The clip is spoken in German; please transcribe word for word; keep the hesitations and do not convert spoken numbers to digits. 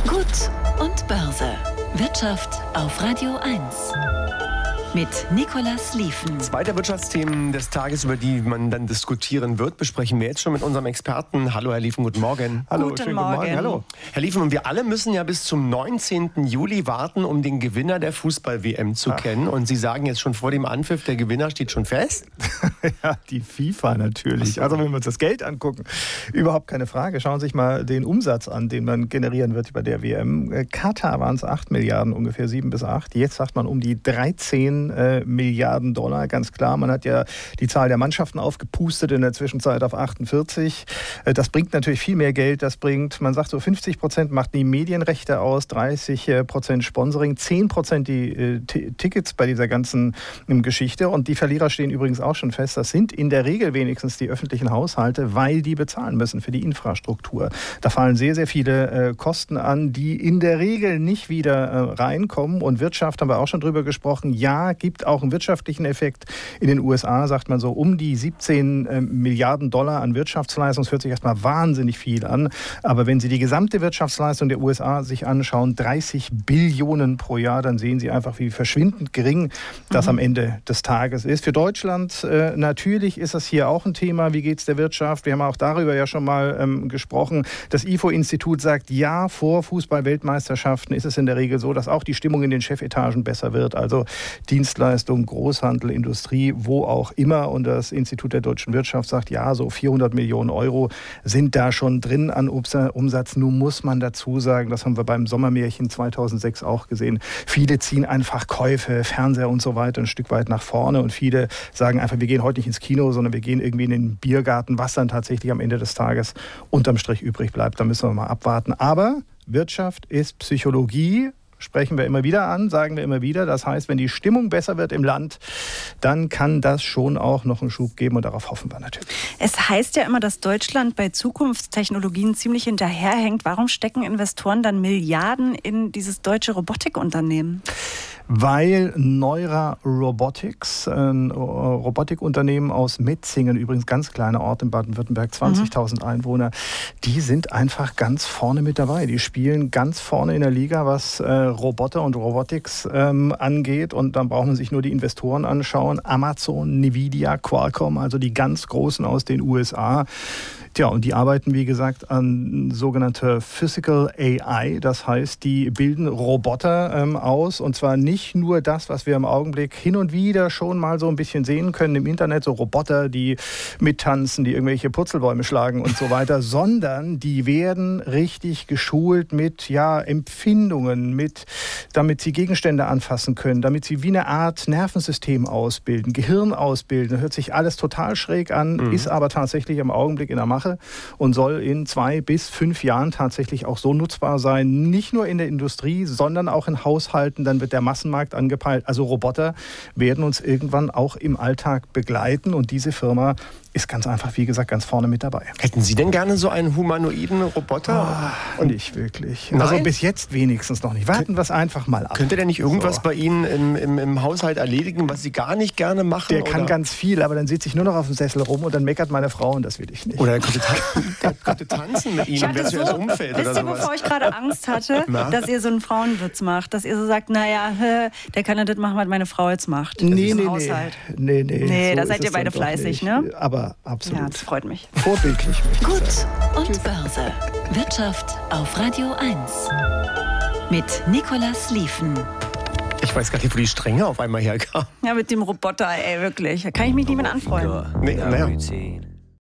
Gut und Börse. Wirtschaft auf Radio eins. Mit Nicolas Liefen. Zwei der Wirtschaftsthemen des Tages, über die man dann diskutieren wird, besprechen wir jetzt schon mit unserem Experten. Hallo Herr Liefen, guten Morgen. Hallo, guten schönen Morgen. guten Morgen. Hallo. Herr Liefen, und wir alle müssen ja bis zum neunzehnten Juli warten, um den Gewinner der Fußball-W M zu Ach. kennen. Und Sie sagen jetzt schon vor dem Anpfiff, der Gewinner steht schon fest? Ja, die FIFA natürlich. Also wenn wir uns das Geld angucken, überhaupt keine Frage. Schauen Sie sich mal den Umsatz an, den man generieren wird bei der W M. Katar waren es acht Milliarden, ungefähr sieben bis acht. Jetzt sagt man um die dreizehn äh, Milliarden Dollar, ganz klar. Man hat ja die Zahl der Mannschaften aufgepustet in der Zwischenzeit auf achtundvierzig. Äh, das bringt natürlich viel mehr Geld. Das bringt, man sagt so fünfzig Prozent macht die Medienrechte aus, dreißig Prozent Sponsoring, zehn Prozent die äh, T- Tickets bei dieser ganzen äh, Geschichte. Und die Verlierer stehen übrigens auch schon fest. Das sind in der Regel wenigstens die öffentlichen Haushalte, weil die bezahlen müssen für die Infrastruktur. Da fallen sehr, sehr viele äh, Kosten an, die in der Regel nicht wieder äh, reinkommen. Und Wirtschaft haben wir auch schon drüber gesprochen. Ja, gibt auch einen wirtschaftlichen Effekt. In den U S A sagt man so um die siebzehn äh, Milliarden Dollar an Wirtschaftsleistung. Das hört sich erstmal wahnsinnig viel an. Aber wenn Sie die gesamte Wirtschaftsleistung der U S A sich anschauen, dreißig Billionen pro Jahr, dann sehen Sie einfach, wie verschwindend gering das mhm. am Ende des Tages ist. Für Deutschland äh, natürlich ist das hier auch ein Thema. Wie geht es der Wirtschaft? Wir haben auch darüber ja schon mal ähm, gesprochen. Das I F O-Institut sagt, ja, vor Fußball-Weltmeisterschaften ist es in der Regel so, dass auch die Stimmung in den Chefetagen besser wird. Also Dienstleistung, Großhandel, Industrie, wo auch immer. Und das Institut der deutschen Wirtschaft sagt, ja, so vierhundert Millionen Euro sind da schon drin an Umsatz. Nun muss man dazu sagen, das haben wir beim Sommermärchen zweitausendsechs auch gesehen, viele ziehen einfach Käufe, Fernseher und so weiter ein Stück weit nach vorne. Und viele sagen einfach, wir gehen heute nicht ins Kino, sondern wir gehen irgendwie in den Biergarten, was dann tatsächlich am Ende des Tages unterm Strich übrig bleibt. Da müssen wir mal abwarten. Aber Wirtschaft ist Psychologie. Sprechen wir immer wieder an, sagen wir immer wieder. Das heißt, wenn die Stimmung besser wird im Land, dann kann das schon auch noch einen Schub geben und darauf hoffen wir natürlich. Es heißt ja immer, dass Deutschland bei Zukunftstechnologien ziemlich hinterherhängt. Warum stecken Investoren dann Milliarden in dieses deutsche Robotikunternehmen? Weil Neura Robotics, ein Robotikunternehmen aus Metzingen, übrigens ganz kleiner Ort in Baden-Württemberg, zwanzigtausend mhm. Einwohner, die sind einfach ganz vorne mit dabei. Die spielen ganz vorne in der Liga, was äh, Roboter und Robotics ähm, angeht. Und dann braucht man sich nur die Investoren anschauen. Amazon, Nvidia, Qualcomm, also die ganz Großen aus den U S A. Tja, und die arbeiten, wie gesagt, an sogenannte Physical A I. Das heißt, die bilden Roboter ähm, aus. Und zwar nicht nur das, was wir im Augenblick hin und wieder schon mal so ein bisschen sehen können im Internet, so Roboter, die mittanzen, die irgendwelche Purzelbäume schlagen und so weiter, sondern die werden richtig geschult mit ja, Empfindungen, mit, damit sie Gegenstände anfassen können, damit sie wie eine Art Nervensystem ausbilden, Gehirn ausbilden. Das hört sich alles total schräg an, mhm. ist aber tatsächlich im Augenblick in der Mache und soll in zwei bis fünf Jahren tatsächlich auch so nutzbar sein, nicht nur in der Industrie, sondern auch in Haushalten. Dann wird der Massenmarkt angepeilt. Also Roboter werden uns irgendwann auch im Alltag begleiten und diese Firma ist ganz einfach, wie gesagt, ganz vorne mit dabei. Hätten Sie denn gerne so einen humanoiden Roboter? Oh, und nicht wirklich. Nein? Also bis jetzt wenigstens noch nicht. Warten wir es einfach mal ab. Könnte der nicht irgendwas so. bei Ihnen im, im, im Haushalt erledigen, was Sie gar nicht gerne machen? Der oder? kann ganz viel, aber dann sitze ich nur noch auf dem Sessel rum und dann meckert meine Frau und das will ich nicht. Oder er könnte, ta- der könnte tanzen mit Ihnen, wenn es so, umfällt. Wisst oder ihr, wovor ich gerade Angst hatte? Na? Dass ihr so einen Frauenwitz macht. Dass ihr so sagt, naja, der kann ja das machen, was meine Frau jetzt macht. Nee, im nee, Haushalt. nee, nee. Nee, so da seid ihr beide dann doch fleißig, nicht. ne? Aber absolut. Ja, das freut mich. Vorbildlich möchte ich Gut sagen. und Tschüss. Börse. Wirtschaft auf Radio eins. Mit Nicolas Liefen. Ich weiß gar nicht, wo die Strenge auf einmal herkam. Ja, mit dem Roboter, ey, wirklich. Da kann ich mich nicht mehr anfreuen. Nee, naja.